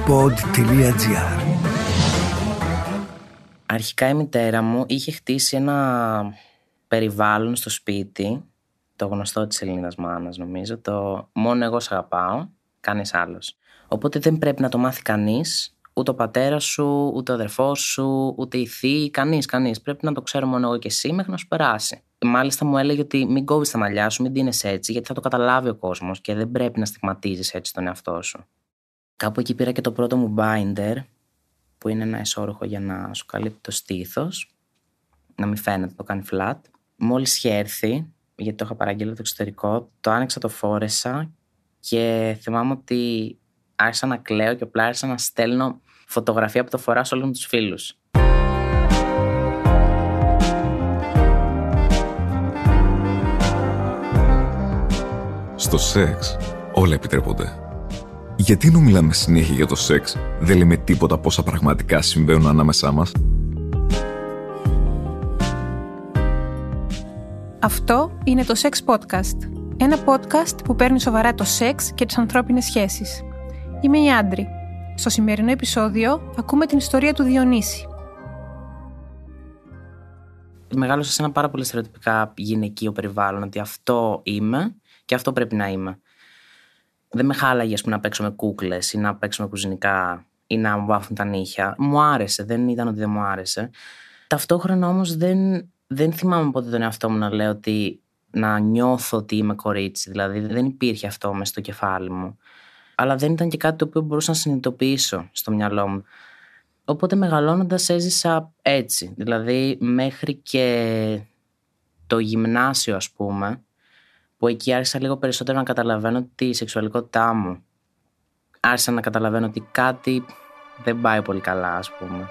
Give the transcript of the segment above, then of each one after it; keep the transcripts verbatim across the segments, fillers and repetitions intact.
pod τελεία gr. Αρχικά η μητέρα μου είχε χτίσει ένα περιβάλλον στο σπίτι, το γνωστό της Ελληνίδας μάνας νομίζω, το μόνο εγώ σ' αγαπάω, κανείς άλλος. Οπότε δεν πρέπει να το μάθει κανείς, ούτε ο πατέρας σου, ούτε ο αδερφός σου, ούτε η θεία, κανείς, κανείς. Πρέπει να το ξέρω μόνο εγώ και εσύ μέχρι να σου περάσει. Μάλιστα μου έλεγε ότι μην κόβεις τα μαλλιά σου, μην ντύνεις έτσι, γιατί θα το καταλάβει ο κόσμος και δεν πρέπει να στιγματίζεις έτσι τον εαυτό σου. Κάπου εκεί πήρα και το πρώτο μου binder, που είναι ένα εσώρουχο για να σου καλύπτει το στήθος, να μην φαίνεται, το κάνει flat. Μόλις είχε έρθει, γιατί το είχα παραγγείλει το εξωτερικό, το άνοιξα, το φόρεσα και θυμάμαι ότι άρχισα να κλαίω και απλά άρχισα να στέλνω φωτογραφία που το φοράω σε όλους τους φίλους. Στο σεξ όλα επιτρέπονται. Γιατί ενώ μιλάμε συνέχεια για το σεξ, δεν λέμε τίποτα πόσα πραγματικά συμβαίνουν ανάμεσά μας? Αυτό είναι το Sex Podcast. Ένα podcast που παίρνει σοβαρά το σεξ και τις ανθρώπινες σχέσεις. Είμαι η Άντρη. Στο σημερινό επεισόδιο ακούμε την ιστορία του Διονύση. Μεγάλωσα σε ένα πάρα πολύ στερεοτυπικά γυναικείο περιβάλλον, ότι αυτό είμαι και αυτό πρέπει να είμαι. Δεν με χάλαγε, ας πούμε, να παίξω με κούκλες ή να παίξω με κουζινικά ή να μου βάφουν τα νύχια. Μου άρεσε, δεν ήταν ότι δεν μου άρεσε. Ταυτόχρονα όμως δεν, δεν θυμάμαι ποτέ τον εαυτό μου να λέω ότι να νιώθω ότι είμαι κορίτσι. Δηλαδή δεν υπήρχε αυτό μέσα στο κεφάλι μου. Αλλά δεν ήταν και κάτι το οποίο μπορούσα να συνειδητοποιήσω στο μυαλό μου. Οπότε μεγαλώνοντας έζησα έτσι. Δηλαδή μέχρι και το γυμνάσιο, ας πούμε, που εκεί άρχισα λίγο περισσότερο να καταλαβαίνω τη σεξουαλικότητά μου. Άρχισα να καταλαβαίνω ότι κάτι δεν πάει πολύ καλά, ας πούμε.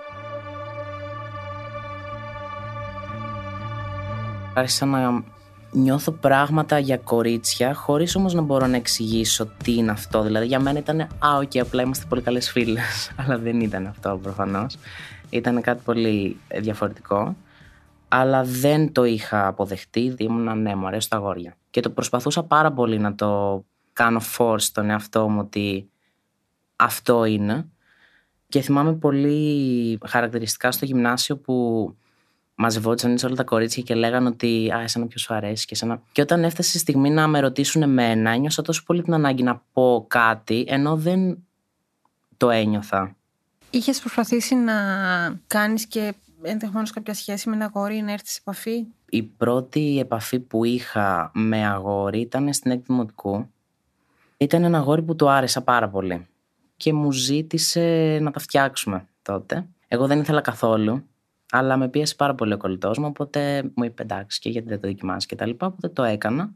Άρχισα να νιώθω πράγματα για κορίτσια, χωρίς όμως να μπορώ να εξηγήσω τι είναι αυτό. Δηλαδή για μένα ήταν, α, οκ, απλά είμαστε πολύ καλές φίλες. Αλλά δεν ήταν αυτό προφανώς. Ήταν κάτι πολύ διαφορετικό. Αλλά δεν το είχα αποδεχτεί, ήμουν, ναι, μου αρέσουν τα αγόρια. Και το προσπαθούσα πάρα πολύ να το κάνω force στον εαυτό μου ότι αυτό είναι. Και θυμάμαι πολύ χαρακτηριστικά στο γυμνάσιο που μαζευόντουσαν όλα τα κορίτσια και λέγανε ότι α, εσένα ποιος σου αρέσει και εσένα. Και όταν έφτασε η στιγμή να με ρωτήσουν εμένα, ένιωσα τόσο πολύ την ανάγκη να πω κάτι, ενώ δεν το ένιωθα. Είχες προσπαθήσει να κάνεις και ενδεχομένως κάποια σχέση με ένα αγόρι, να έρθεις σε επαφή? Η πρώτη επαφή που είχα με αγόρι ήταν στην έκτη δημοτικού. Ήταν ένα αγόρι που του άρεσα πάρα πολύ και μου ζήτησε να τα φτιάξουμε τότε. Εγώ δεν ήθελα καθόλου, αλλά με πίεσε πάρα πολύ ο κολλητός μου, οπότε μου είπε εντάξει και γιατί δεν το δοκιμάσεις και τα λοιπά, οπότε το έκανα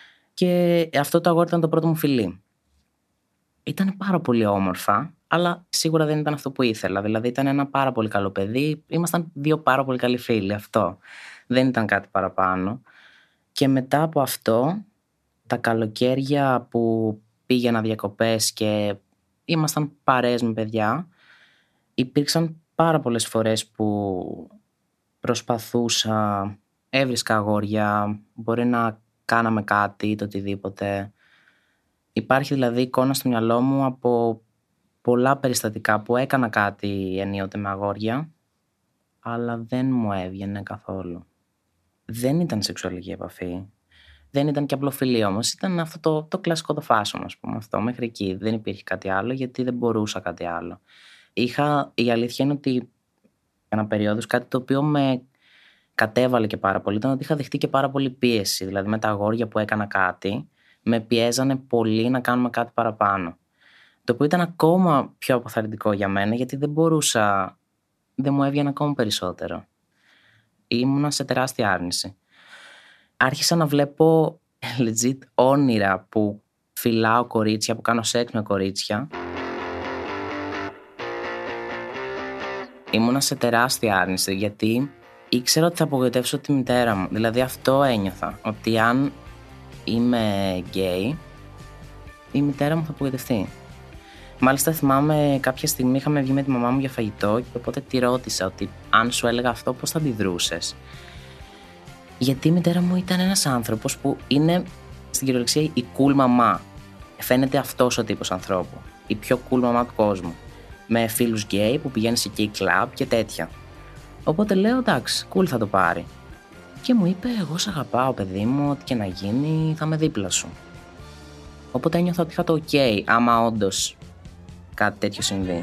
και αυτό το αγόρι ήταν το πρώτο μου φιλί. Ήταν πάρα πολύ όμορφα, αλλά σίγουρα δεν ήταν αυτό που ήθελα. Δηλαδή ήταν ένα πάρα πολύ καλό παιδί, ήμασταν δύο πάρα πολύ καλοί φίλοι, αυτό. Δεν ήταν κάτι παραπάνω. Και μετά από αυτό, τα καλοκαίρια που πήγαινα διακοπές και ήμασταν παρέες με παιδιά, υπήρξαν πάρα πολλές φορές που προσπαθούσα, έβρισκα αγόρια, μπορεί να κάναμε κάτι, το οτιδήποτε. Υπάρχει δηλαδή εικόνα στο μυαλό μου από πολλά περιστατικά που έκανα κάτι ενίοτε με αγόρια, αλλά δεν μου έβγαινε καθόλου. Δεν ήταν σεξουαλική επαφή. Δεν ήταν και απλό φιλί όμως. Ήταν αυτό το, το κλασικό το φάσομα, ας πούμε. Αυτό μέχρι εκεί. Δεν υπήρχε κάτι άλλο, γιατί δεν μπορούσα κάτι άλλο. Είχα, η αλήθεια είναι ότι ένα περίοδος κάτι το οποίο με κατέβαλε και πάρα πολύ ήταν ότι είχα δεχτεί και πάρα πολύ πίεση. Δηλαδή με τα αγόρια που έκανα κάτι, με πιέζανε πολύ να κάνουμε κάτι παραπάνω. Το οποίο ήταν ακόμα πιο αποθαρρυντικό για μένα, γιατί δεν μπορούσα, δεν μου έβγαινε ακόμα περισσότερο. Ήμουνα σε τεράστια άρνηση. Άρχισα να βλέπω legit όνειρα που φιλάω κορίτσια, που κάνω σεξ με κορίτσια. Ήμουνα σε τεράστια άρνηση, γιατί ήξερα ότι θα απογοητεύσω τη μητέρα μου. Δηλαδή αυτό ένιωθα, ότι αν είμαι γκέι, η μητέρα μου θα απογοητευτεί. Μάλιστα θυμάμαι κάποια στιγμή είχαμε βγει με τη μαμά μου για φαγητό και οπότε τη ρώτησα ότι αν σου έλεγα αυτό πώς θα αντιδρούσες. Γιατί η μητέρα μου ήταν ένας άνθρωπος που είναι στην κυριολεξία η cool μαμά. Φαίνεται αυτός ο τύπος ανθρώπου, η πιο cool μαμά του κόσμου. με φίλους γκέι που πηγαίνει σε gay club και τέτοια. Οπότε λέω εντάξει, cool, θα το πάρει. Και μου είπε, εγώ σ' αγαπάω παιδί μου, ό,τι και να γίνει θα είμαι δίπλα σου. Οπότε ένιωθα ότι είχα το ok, άμα όντως κάτι τέτοιο συμβεί.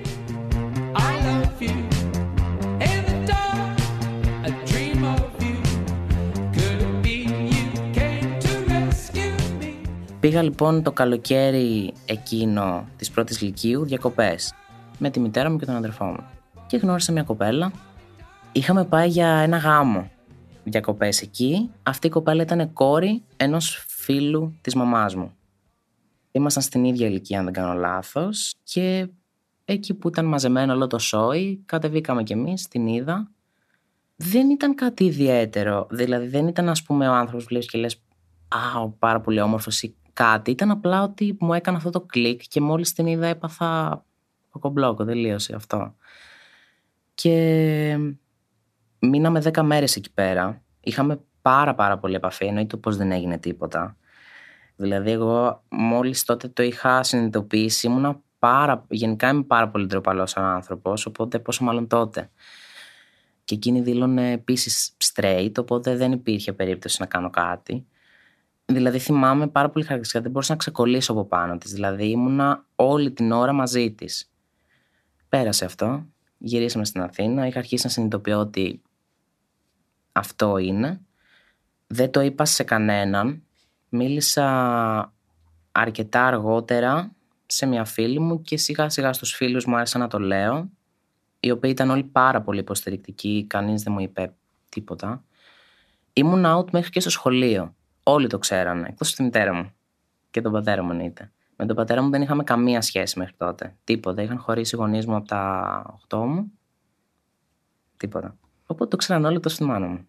Πήγα λοιπόν το καλοκαίρι εκείνο της πρώτης λυκείου διακοπές με τη μητέρα μου και τον αδερφό μου. Και γνώρισα μια κοπέλα. Είχαμε πάει για ένα γάμο διακοπές εκεί. Αυτή η κοπέλα ήταν κόρη ενός φίλου της μαμάς μου. Ήμασταν στην ίδια ηλικία, αν δεν κάνω λάθος, και εκεί που ήταν μαζεμένο όλο το σόι, κατεβήκαμε κι εμείς, την είδα. Δεν ήταν κάτι ιδιαίτερο. Δηλαδή δεν ήταν, ας πούμε, ο άνθρωπος που βλέπεις και λες «Α, πάρα πολύ όμορφος» ή κάτι. Ήταν απλά ότι μου έκανε αυτό το κλικ και μόλις την είδα έπαθα κοκομπλόκο, τελείωσε αυτό. Και μείναμε δέκα μέρες εκεί πέρα. Είχαμε πάρα πάρα πολύ επαφή, εννοείται πως δεν έγινε τίποτα. Δηλαδή εγώ μόλις τότε το είχα συνειδητοποιήσει, ήμουνα πάρα, γενικά είμαι πάρα πολύ ντροπαλός σαν άνθρωπος, οπότε πόσο μάλλον τότε. Και εκείνη δήλωνε επίσης straight, οπότε δεν υπήρχε περίπτωση να κάνω κάτι. Δηλαδή θυμάμαι πάρα πολύ χαρακτηριστικά, δεν μπορούσα να ξεκολλήσω από πάνω της. Δηλαδή ήμουνα όλη την ώρα μαζί της. Πέρασε αυτό, γυρίσαμε στην Αθήνα, είχα αρχίσει να συνειδητοποιώ ότι αυτό είναι. Δεν το είπα σε κανέναν. Μίλησα αρκετά αργότερα σε μια φίλη μου και σιγά σιγά στους φίλους μου άρχισα να το λέω, οι οποίοι ήταν όλοι πάρα πολύ υποστηρικτικοί, κανείς δεν μου είπε τίποτα. Ήμουν out μέχρι και στο σχολείο. Όλοι το ξέρανε, εκτός τη μητέρα μου και τον πατέρα μου εννοείται. Με τον πατέρα μου δεν είχαμε καμία σχέση μέχρι τότε. Τίποτα. Είχαν χωρίσει οι γονείς μου από τα οκτώ μου. Τίποτα. Οπότε το ξέραν όλοι, τόσο τη μάνα μου.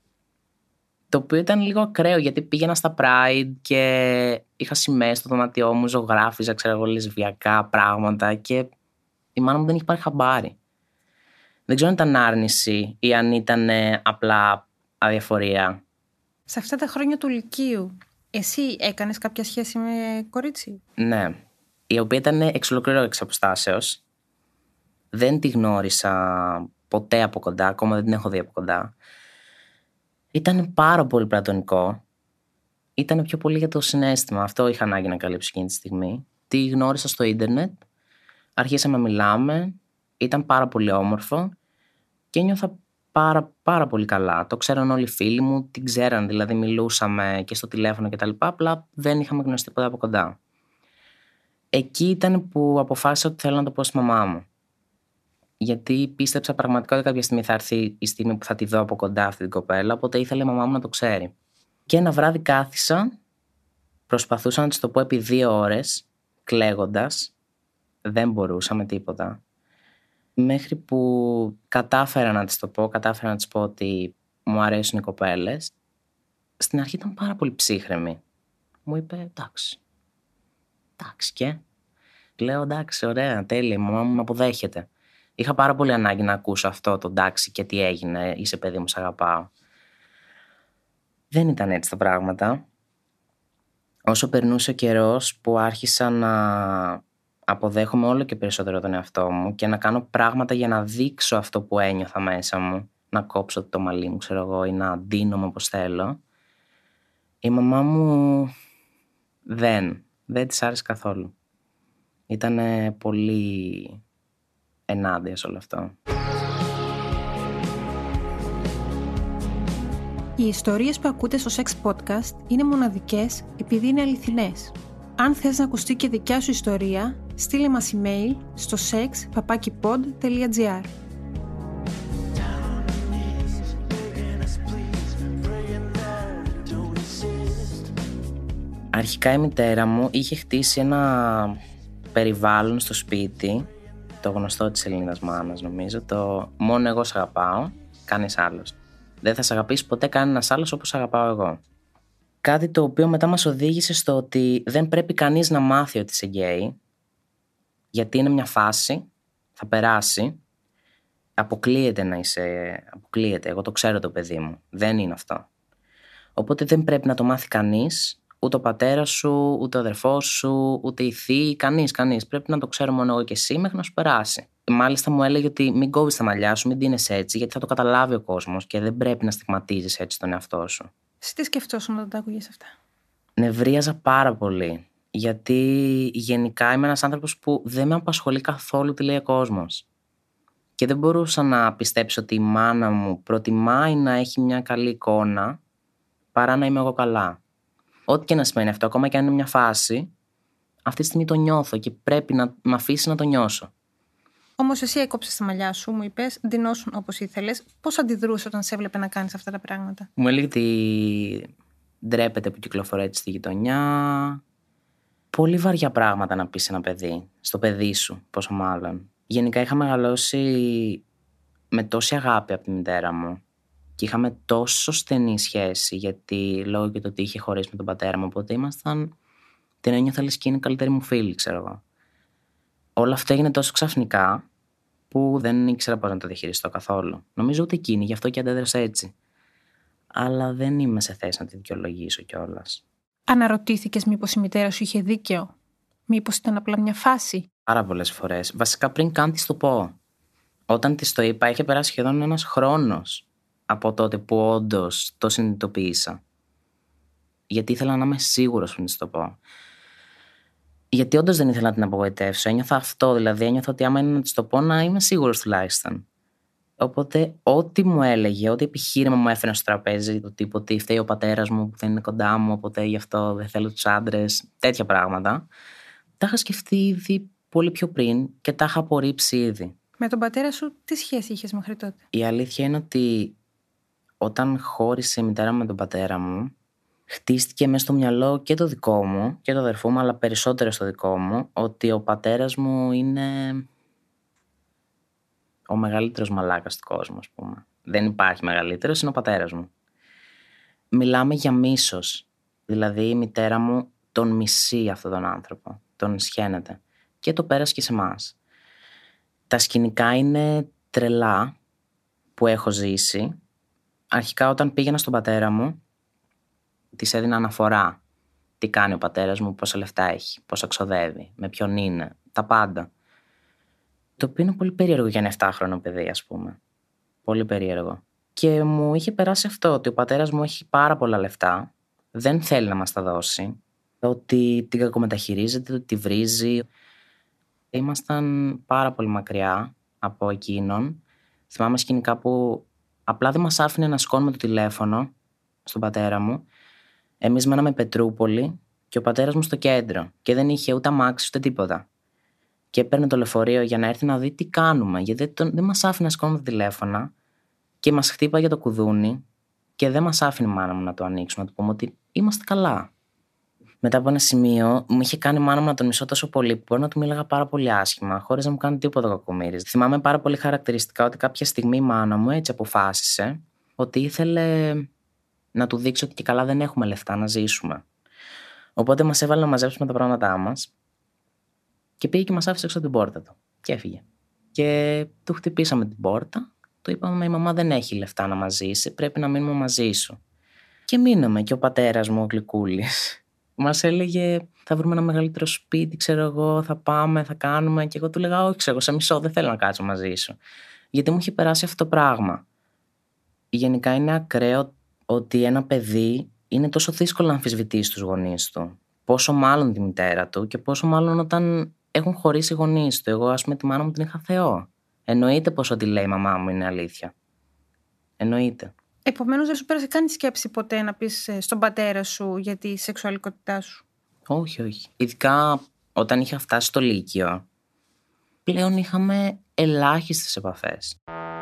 Το οποίο ήταν λίγο ακραίο, γιατί πήγαινα στα Pride και είχα σημαίες στο δωμάτιό μου, ζωγράφιζα, ξέρω εγώ, λεσβιακά πράγματα και η μάνα μου δεν είχε πάρει χαμπάρι. Δεν ξέρω αν ήταν άρνηση ή αν ήταν απλά αδιαφορία. Σε αυτά τα χρόνια του λυκείου, εσύ έκανες κάποια σχέση με κορίτσι? Ναι, η οποία ήταν εξ ολοκλήρου εξ αποστάσεως. Δεν τη γνώρισα ποτέ από κοντά, ακόμα δεν την έχω δει από κοντά. Ήταν πάρα πολύ πλατωνικό. Ήταν πιο πολύ για το συναίσθημα. Αυτό είχα ανάγκη να καλύψω εκείνη τη στιγμή. Τη γνώρισα στο ίντερνετ. Αρχίσαμε να μιλάμε. Ήταν πάρα πολύ όμορφο. Και ένιωθα πάρα, πάρα πολύ καλά. Το ξέραν όλοι οι φίλοι μου. Την ξέραν, δηλαδή μιλούσαμε και στο τηλέφωνο κτλ. Απλά δεν είχαμε γνωριστεί ποτέ από κοντά. Εκεί ήταν που αποφάσισα ότι θέλω να το πω στη μαμά μου. Γιατί πίστεψα πραγματικά ότι κάποια στιγμή θα έρθει η στιγμή που θα τη δω από κοντά αυτή την κοπέλα, οπότε ήθελε η μαμά μου να το ξέρει. Και ένα βράδυ κάθισα, προσπαθούσα να της το πω επί δύο ώρες, κλαίγοντας, δεν μπορούσα με τίποτα. Μέχρι που κατάφερα να της το πω, κατάφερα να της πω ότι μου αρέσουν οι κοπέλες. Στην αρχή ήταν πάρα πολύ ψύχρεμη. Μου είπε εντάξει. Εντάξει και. Λέω εντάξει, ωραία, τέλεια, η μαμά μου με αποδέχεται. Είχα πάρα πολύ ανάγκη να ακούσω αυτό το εντάξει και τι έγινε, είσαι παιδί μου, σ' αγαπάω. Δεν ήταν έτσι τα πράγματα. Όσο περνούσε ο καιρός που άρχισα να αποδέχομαι όλο και περισσότερο τον εαυτό μου και να κάνω πράγματα για να δείξω αυτό που ένιωθα μέσα μου, να κόψω το μαλλί μου, ξέρω εγώ, ή να ντύνομαι όπως θέλω, η μαμά μου δεν, δεν της άρεσε καθόλου. Ήτανε πολύ ενάντια σε όλο αυτό. Οι ιστορίες που ακούτε στο Sex Podcast είναι μοναδικές επειδή είναι αληθινές. Αν θες να ακουστεί και δικιά σου ιστορία, στείλε μας email στο sex παπάκι pod τελεία gr. Αρχικά η μητέρα μου είχε χτίσει ένα περιβάλλον στο σπίτι, το γνωστό της Ελληνίδας μάνας νομίζω, το μόνο εγώ σ' αγαπάω, κανείς άλλος. Δεν θα σ' αγαπήσει ποτέ κανένας άλλος όπως σ' αγαπάω εγώ. Κάτι το οποίο μετά μας οδήγησε στο ότι δεν πρέπει κανείς να μάθει ότι είσαι γκέι, γιατί είναι μια φάση, θα περάσει, αποκλείεται να είσαι, αποκλείεται, εγώ το ξέρω το παιδί μου, δεν είναι αυτό. Οπότε δεν πρέπει να το μάθει κανείς, Ούτε ο πατέρας σου, ούτε ο αδερφός σου, ούτε η θεία, κανείς, κανείς. Πρέπει να το ξέρω μόνο εγώ και εσύ μέχρι να σου περάσει. Μάλιστα μου έλεγε ότι μην κόβεις τα μαλλιά σου, μην ντύνεσαι έτσι, γιατί θα το καταλάβει ο κόσμος και δεν πρέπει να στιγματίζεις έτσι τον εαυτό σου. Σε τι σκεφτόσουν όταν τα άκουγες αυτά? Νευρίαζα πάρα πολύ. Γιατί γενικά είμαι ένας άνθρωπος που δεν με απασχολεί καθόλου τι λέει ο κόσμος. Και δεν μπορούσα να πιστέψω ότι η μάνα μου προτιμάει να έχει μια καλή εικόνα παρά να είμαι εγώ καλά. Ό,τι και να σημαίνει αυτό, ακόμα και αν είναι μια φάση, αυτή τη στιγμή το νιώθω και πρέπει να με αφήσει να το νιώσω. Όμως εσύ έκοψες τα μαλλιά σου, μου είπες, ντυνώσουν όπως ήθελες. Πώς αντιδρούσε όταν σε έβλεπε να κάνεις αυτά τα πράγματα? Μου έλεγε ότι ντρέπεται που κυκλοφορεί έτσι στη γειτονιά. Πολύ βαριά πράγματα να πεις σε ένα παιδί, στο παιδί σου, πόσο μάλλον. Γενικά είχα μεγαλώσει με τόση αγάπη από τη μητέρα μου και είχαμε τόσο στενή σχέση, γιατί λόγω και το ότι είχε χωρίσει με τον πατέρα μου, οπότε ήμασταν, την ένιωθα λες και είναι η καλύτερη μου φίλη, ξέρω εγώ. Όλο αυτό έγινε τόσο ξαφνικά που δεν ήξερα πώς να το διαχειριστώ καθόλου. Νομίζω ούτε εκείνη, γι' αυτό και αντέδρασα έτσι. Αλλά δεν είμαι σε θέση να τη δικαιολογήσω κιόλας. Αναρωτήθηκες μήπως η μητέρα σου είχε δίκαιο? Μήπως ήταν απλά μια φάση? Πάρα πολλές φορές. Βασικά πριν καν της το πω. Όταν της το είπα, είχε περάσει σχεδόν ένας χρόνος από τότε που όντως το συνειδητοποίησα. Γιατί ήθελα να είμαι σίγουρος πριν της το πω. Γιατί όντως δεν ήθελα να την απογοητεύσω. Ένιωθα αυτό, δηλαδή ένιωθα ότι άμα είναι να της το πω, να είμαι σίγουρος τουλάχιστον. Οπότε, ό,τι μου έλεγε, ό,τι επιχείρημα μου έφερε στο τραπέζι, το τύπο ότι φταίει ο πατέρας μου που δεν είναι κοντά μου, οπότε γι' αυτό δεν θέλω τους άντρες, τέτοια πράγματα, τα είχα σκεφτεί ήδη πολύ πιο πριν και τα είχα απορρίψει ήδη. Με τον πατέρα σου, τι σχέση είχες μέχρι τότε? Η αλήθεια είναι ότι όταν χώρισε η μητέρα μου με τον πατέρα μου, χτίστηκε μέσα στο μυαλό και το δικό μου και το αδερφό μου, αλλά περισσότερο στο δικό μου, ότι ο πατέρας μου είναι ο μεγαλύτερος μαλάκας του κόσμου, ας πούμε. Δεν υπάρχει μεγαλύτερος, είναι ο πατέρας μου. Μιλάμε για μίσος. Δηλαδή η μητέρα μου τον μισεί αυτόν τον άνθρωπο. Τον σχαίνεται. Και το πέρασε και σε εμάς. Τα σκηνικά είναι τρελά που έχω ζήσει. Αρχικά όταν πήγαινα στον πατέρα μου, της έδινα αναφορά. Τι κάνει ο πατέρας μου, πόσα λεφτά έχει, πόσα ξοδεύει, με ποιον είναι, τα πάντα. Το οποίο είναι πολύ περίεργο για ένα επτάχρονο παιδί, ας πούμε. Πολύ περίεργο. Και μου είχε περάσει αυτό, ότι ο πατέρας μου έχει πάρα πολλά λεφτά, δεν θέλει να μας τα δώσει, ότι την κακομεταχειρίζεται, ότι τη βρίζει. Ήμασταν πάρα πολύ μακριά από εκείνον. Θυμάμαι σκηνικά που απλά δεν μας άφηνε να σηκώνουμε το τηλέφωνο στον πατέρα μου. Εμείς μέναμε Πετρούπολη και ο πατέρας μου στο κέντρο και δεν είχε ούτε αμάξι ούτε τίποτα. Και έπαιρνε το λεωφορείο για να έρθει να δει τι κάνουμε, γιατί δεν, δεν μας άφηνε να σηκώνουμε τα τηλέφωνα και μας χτύπαγε το κουδούνι και δεν μας άφηνε η μάνα μου να το ανοίξουμε, να του πούμε ότι είμαστε καλά. Μετά από ένα σημείο μου είχε κάνει η μάνα μου να τον μισώ τόσο πολύ που μπορεί να του μίλαγα πάρα πολύ άσχημα, χωρίς να μου κάνει τίποτα κακομοίρης. Θυμάμαι πάρα πολύ χαρακτηριστικά ότι κάποια στιγμή η μάνα μου έτσι αποφάσισε ότι ήθελε να του δείξει ότι και καλά δεν έχουμε λεφτά να ζήσουμε. Οπότε μας έβαλε να μαζέψουμε τα πράγματά μας και πήγε και μας άφησε έξω από την πόρτα του. Και έφυγε. Και του χτυπήσαμε την πόρτα, του είπαμε: η μαμά δεν έχει λεφτά να μας ζήσει, πρέπει να μείνουμε μαζί σου. Και μείναμε. Και ο πατέρας μου, ο Γλυκούλης, μας έλεγε: θα βρούμε ένα μεγαλύτερο σπίτι, ξέρω εγώ, θα πάμε, θα κάνουμε. Και εγώ του λέγα: όχι, ξέρω, σε μισό, δεν θέλω να κάτσω μαζί σου. Γιατί μου είχε περάσει αυτό το πράγμα. Γενικά είναι ακραίο ότι ένα παιδί είναι τόσο δύσκολο να αμφισβητήσει τους γονείς του. Πόσο μάλλον τη μητέρα του και πόσο μάλλον όταν έχουν χωρίσει οι γονείς του. Εγώ, ας πούμε, τη μάνα μου την είχα Θεό. Εννοείται πως ό,τι λέει η μαμά μου είναι αλήθεια. Εννοείται. Επομένως, δεν σου πέρασε καν τη σκέψη ποτέ να πεις στον πατέρα σου για τη σεξουαλικότητά σου? Όχι, όχι. Ειδικά όταν είχα φτάσει στο Λύκειο, πλέον είχαμε ελάχιστες επαφές.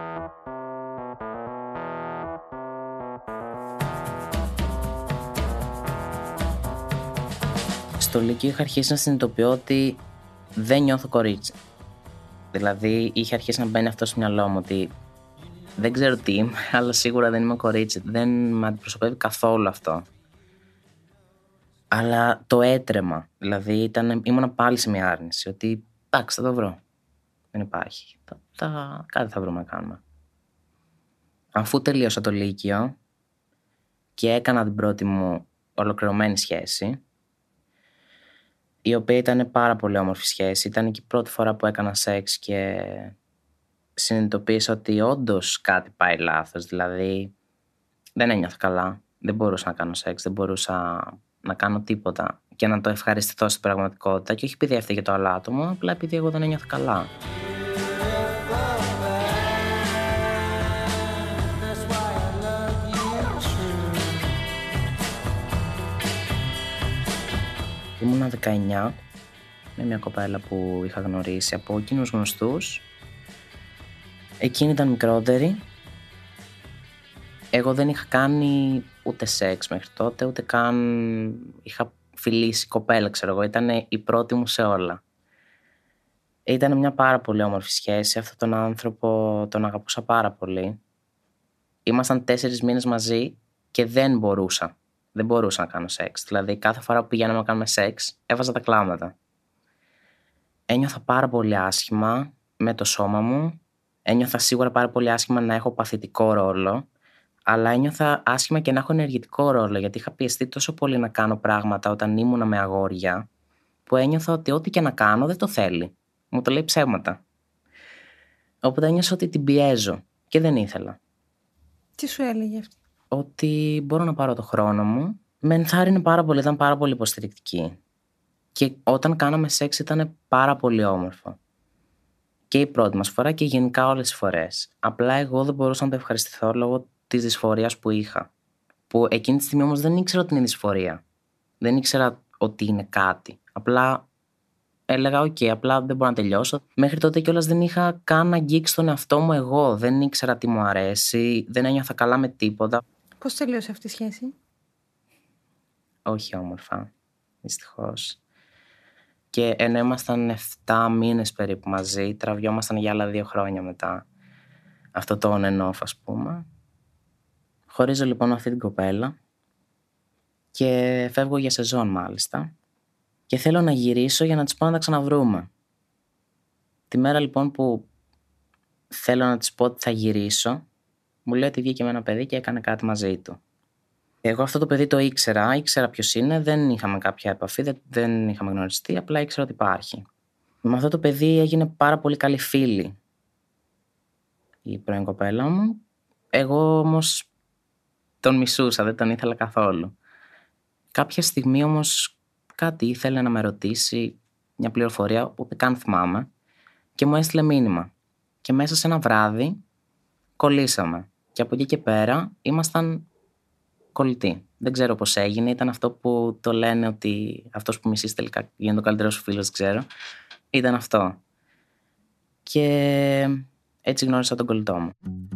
Στο Λύκειο είχα αρχίσει να συνειδητοποιώ ότι δεν νιώθω κορίτσι. Δηλαδή είχε αρχίσει να μπαίνει αυτό στο μυαλό μου ότι δεν ξέρω τι είμαι, αλλά σίγουρα δεν είμαι κορίτσι. Δεν με αντιπροσωπεύει καθόλου αυτό. Αλλά το έτρεμα. Δηλαδή ήταν, ήμουνα πάλι σε μια άρνηση. Ότι εντάξει, θα το βρω. Δεν υπάρχει. Θα, θα, κάτι θα βρούμε να κάνουμε. Αφού τελείωσα το Λύκειο και έκανα την πρώτη μου ολοκληρωμένη σχέση, η οποία ήταν πάρα πολύ όμορφη σχέση. Ήταν και η πρώτη φορά που έκανα σεξ και συνειδητοποίησα ότι όντως κάτι πάει λάθος. Δηλαδή δεν ένιωθα καλά, δεν μπορούσα να κάνω σεξ, δεν μπορούσα να κάνω τίποτα και να το ευχαριστηθώ στην πραγματικότητα, και όχι επειδή έφταιγε το άλλο άτομο, απλά επειδή εγώ δεν ένιωθα καλά. Ήμουνα δεκαεννιά με μια κοπέλα που είχα γνωρίσει από κοινούς γνωστούς. Εκείνη ήταν μικρότερη. Εγώ δεν είχα κάνει ούτε σεξ μέχρι τότε, ούτε καν είχα φιλήσει κοπέλα, ξέρω εγώ. Ήταν η πρώτη μου σε όλα. Ήταν μια πάρα πολύ όμορφη σχέση. Αυτόν τον άνθρωπο τον αγαπούσα πάρα πολύ. Ήμασταν τέσσερις μήνες μαζί και δεν μπορούσα. Δεν μπορούσα να κάνω σεξ. Δηλαδή κάθε φορά που πηγαίναμε να κάνουμε σεξ, έβαζα τα κλάματα. Ένιωθα πάρα πολύ άσχημα με το σώμα μου. Ένιωθα σίγουρα πάρα πολύ άσχημα να έχω παθητικό ρόλο. Αλλά ένιωθα άσχημα και να έχω ενεργητικό ρόλο, γιατί είχα πιεστεί τόσο πολύ να κάνω πράγματα όταν ήμουνα με αγόρια, που ένιωθα ότι ό,τι και να κάνω δεν το θέλει. Μου το λέει ψέματα. Οπότε ένιωσα ότι την πιέζω και δεν ήθελα. Τι σου έλεγε αυτό? Ότι μπορώ να πάρω το χρόνο μου. Με ενθάρρυνε πάρα πολύ, ήταν πάρα πολύ υποστηρικτική. Και όταν κάναμε σεξ ήταν πάρα πολύ όμορφο. Και η πρώτη μας φορά και γενικά όλες τις φορές. Απλά εγώ δεν μπορούσα να το ευχαριστηθώ λόγω της δυσφορίας που είχα. Που εκείνη τη στιγμή όμως δεν ήξερα ότι είναι δυσφορία. Δεν ήξερα ότι είναι κάτι. Απλά έλεγα: οκ, okay, απλά δεν μπορώ να τελειώσω. Μέχρι τότε κιόλας δεν είχα καν αγγίξει τον εαυτό μου εγώ. Δεν ήξερα τι μου αρέσει. Δεν ένιωθα καλά με τίποτα. Πώς τελείωσε αυτή η σχέση? Όχι όμορφα. Δυστυχώς. Και ενώ ήμασταν εφτά μήνες περίπου μαζί, τραβιόμασταν για άλλα δύο χρόνια μετά αυτό το on and off, ας πούμε. Χωρίζω λοιπόν με αυτή την κοπέλα και φεύγω για σεζόν μάλιστα και θέλω να γυρίσω για να της πω να τα ξαναβρούμε. Τη μέρα λοιπόν που θέλω να της πω ότι θα γυρίσω, μου λέει ότι βγήκε με ένα παιδί και έκανε κάτι μαζί του. Εγώ αυτό το παιδί το ήξερα, ήξερα ποιος είναι, δεν είχαμε κάποια επαφή, δεν, δεν είχαμε γνωριστεί, απλά ήξερα ότι υπάρχει. Με αυτό το παιδί έγινε πάρα πολύ καλή φίλη η πρώην κοπέλα μου. Εγώ όμως τον μισούσα, δεν τον ήθελα καθόλου. Κάποια στιγμή όμως κάτι ήθελε να με ρωτήσει, μια πληροφορία, ούτε καν θυμάμαι, και μου έστειλε μήνυμα. Και μέσα σε ένα βράδυ κολλήσαμε. Και από εκεί και πέρα ήμασταν κολλητοί. Δεν ξέρω πώς έγινε, ήταν αυτό που το λένε ότι αυτός που μισείς τελικά γίνεται ο καλύτερος σου φίλος, δεν ξέρω. Ήταν αυτό. Και έτσι γνώρισα τον κολλητό μου.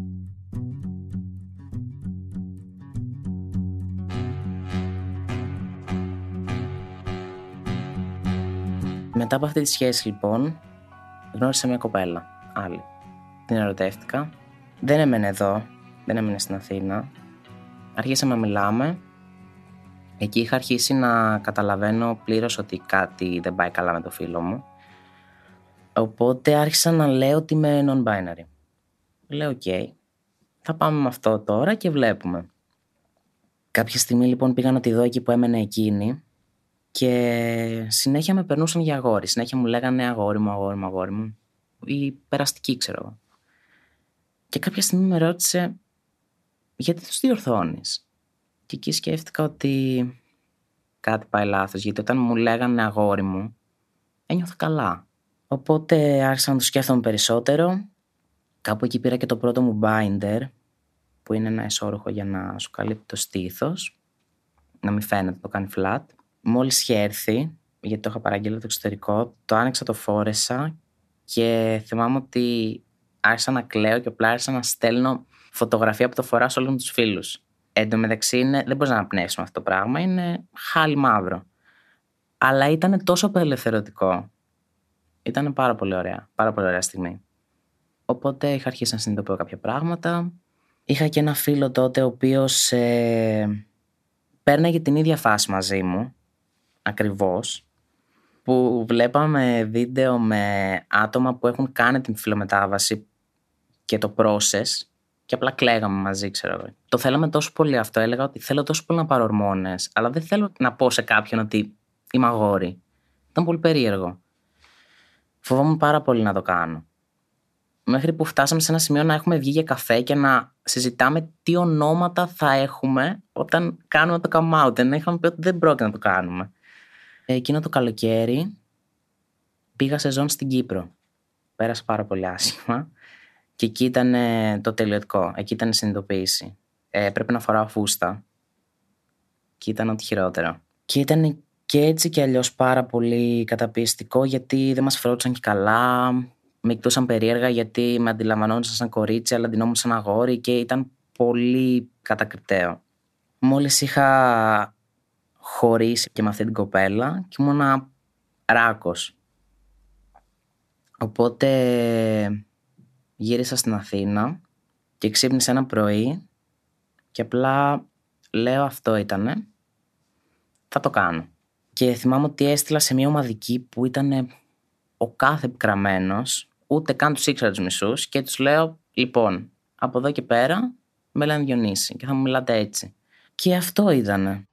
Μετά από αυτή τη σχέση λοιπόν γνώρισα μια κοπέλα άλλη. Την ερωτεύτηκα. Δεν έμενε εδώ, δεν έμενε στην Αθήνα. Αρχίσαμε να μιλάμε. Εκεί είχα αρχίσει να καταλαβαίνω πλήρως ότι κάτι δεν πάει καλά με το φίλο μου. Οπότε άρχισα να λέω ότι είμαι non-binary. Λέω οκ, okay, θα πάμε με αυτό τώρα και βλέπουμε. Κάποια στιγμή λοιπόν πήγα να τη δω εκεί που έμενε εκείνη και συνέχεια με περνούσαν για αγόρι. Συνέχεια μου λέγανε αγόρι μου, αγόρι μου, αγόρι μου. Ή περαστική, ξέρω. Και κάποια στιγμή με ρώτησε γιατί τους διορθώνεις. Και εκεί σκέφτηκα ότι κάτι πάει λάθος, γιατί όταν μου λέγανε αγόρι μου ένιωθα καλά. Οπότε άρχισα να το σκέφτομαι περισσότερο. Κάπου εκεί πήρα και το πρώτο μου binder, που είναι ένα εσώρουχο για να σου καλύπτει το στήθος, να μην φαίνεται, το κάνει flat. Μόλις είχε έρθει, γιατί το είχα παραγγείλει το εξωτερικό, το άνοιξα, το φόρεσα και θυμάμαι ότι άρχισα να κλαίω και απλά άρχισα να στέλνω φωτογραφία που το φοράω σε όλους τους φίλους. Εν τω μεταξύ είναι, δεν μπορείς να αναπνεύσεις με αυτό το πράγμα, είναι χάλι μαύρο. Αλλά ήταν τόσο απελευθερωτικό. Ήταν πάρα πολύ ωραία, πάρα πολύ ωραία στιγμή. Οπότε είχα αρχίσει να συνειδητοποιώ κάποια πράγματα. Είχα και ένα φίλο τότε ο οποίος ε, πέρναγε την ίδια φάση μαζί μου, ακριβώς, που βλέπαμε βίντεο με άτομα που έχουν κάνει την φιλομετάβαση και το process και απλά κλαίγαμε μαζί, ξέρω εγώ. Το θέλαμε τόσο πολύ αυτό. Έλεγα ότι θέλω τόσο πολύ να πάρω ορμόνες, αλλά δεν θέλω να πω σε κάποιον ότι είμαι αγόρι. Ήταν πολύ περίεργο. Φοβόμουν πάρα πολύ να το κάνω. Μέχρι που φτάσαμε σε ένα σημείο να έχουμε βγει για καφέ και να συζητάμε τι ονόματα θα έχουμε όταν κάνουμε το come out. Ενώ είχαμε πει ότι δεν πρόκειται να το κάνουμε. Εκείνο το καλοκαίρι πήγα σεζόν στην Κύπρο. Πέρασα πάρα πολύ άσχημα. Και εκεί ήταν το τελειωτικό. Εκεί ήταν η συνειδητοποίηση. Ε, πρέπει να φοράω φούστα. Και ήταν ό,τι χειρότερο. Και ήταν και έτσι και αλλιώς πάρα πολύ καταπιεστικό, γιατί δεν μας φερόντουσαν και καλά. Με κοιτούσαν περίεργα γιατί με αντιλαμβανόντουσαν σαν κορίτσι, αλλά ντυνόμουν σαν αγόρι και ήταν πολύ κατακριτέο. Μόλις είχα χωρίσει και με αυτή την κοπέλα και ήμουνα ράκος. Οπότε γύρισα στην Αθήνα και ξύπνησα ένα πρωί και απλά λέω αυτό ήτανε, θα το κάνω. Και θυμάμαι ότι έστειλα σε μια ομαδική που ήταν ο κάθε επικραμμένος, ούτε καν τους ήξερα τους μισούς, και τους λέω, λοιπόν, από εδώ και πέρα με λένε Διονύση και θα μου μιλάτε έτσι. Και αυτό ήτανε.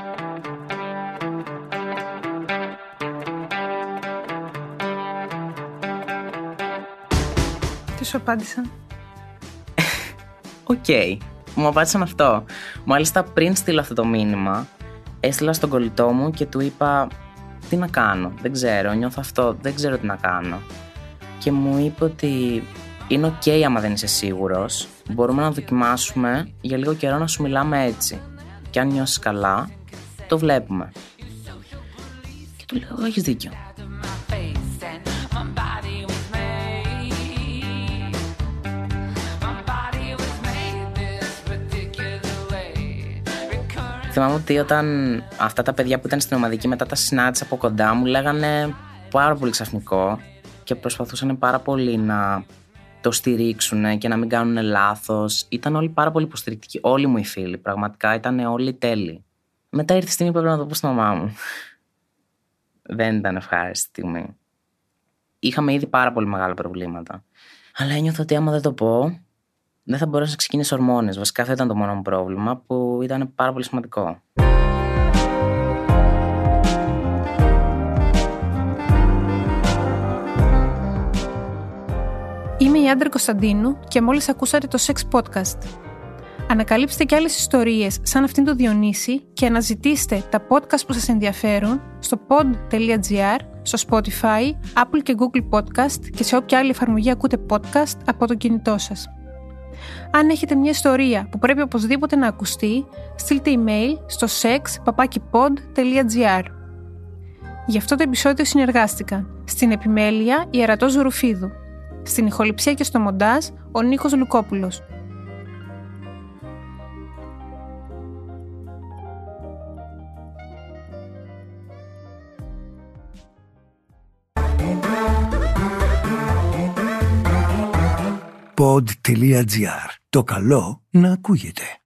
Τι σου απάντησαν? Οκ, okay. Μου απάντησαν αυτό. Μάλιστα πριν στείλω αυτό το μήνυμα, έστειλα στον κολλητό μου και του είπα τι να κάνω, δεν ξέρω, νιώθω αυτό, δεν ξέρω τι να κάνω. Και μου είπε ότι είναι οκ okay, άμα δεν είσαι σίγουρος, μπορούμε να δοκιμάσουμε για λίγο καιρό να σου μιλάμε έτσι. Και αν νιώσεις καλά, το βλέπουμε. Και του λέω, έχεις δίκιο. Θυμάμαι ότι όταν αυτά τα παιδιά που ήταν στην ομαδική μετά τα συνάντησα από κοντά μου λέγανε πάρα πολύ ξαφνικό και προσπαθούσαν πάρα πολύ να το στηρίξουν και να μην κάνουν λάθος. Ήταν όλοι πάρα πολύ υποστηρικτικοί, όλοι μου οι φίλοι, πραγματικά ήταν όλοι τέλειοι. Μετά ήρθε η στιγμή που έπρεπε να το πω στη μαμά μου. Δεν ήταν ευχάριστη στιγμή. Είχαμε ήδη πάρα πολύ μεγάλα προβλήματα. Αλλά ένιωθα ότι άμα δεν το πω, δεν θα μπορούσα να ξεκινήσω ορμόνες. Βασικά αυτό ήταν το μόνο μου πρόβλημα που ήταν πάρα πολύ σημαντικό. Είμαι η Άντρη Κωνσταντίνου και μόλις ακούσατε το Sex Podcast. Ανακαλύψτε και άλλες ιστορίες σαν αυτήν του Διονύση και αναζητήστε τα podcast που σας ενδιαφέρουν στο pod.gr, στο Spotify, Apple και Google Podcast και σε όποια άλλη εφαρμογή ακούτε podcast από το κινητό σας. Αν έχετε μια ιστορία που πρέπει οπωσδήποτε να ακουστεί, στείλτε email στο sex παπάκι pod.gr. Γι' αυτό το επεισόδιο συνεργάστηκαν στην επιμέλεια η Ερατός Ζουρουφίδου, στην ηχοληψία και στο μοντάζ ο Νίκος Λουκόπουλος. pod.gr. Το καλό να ακούγεται.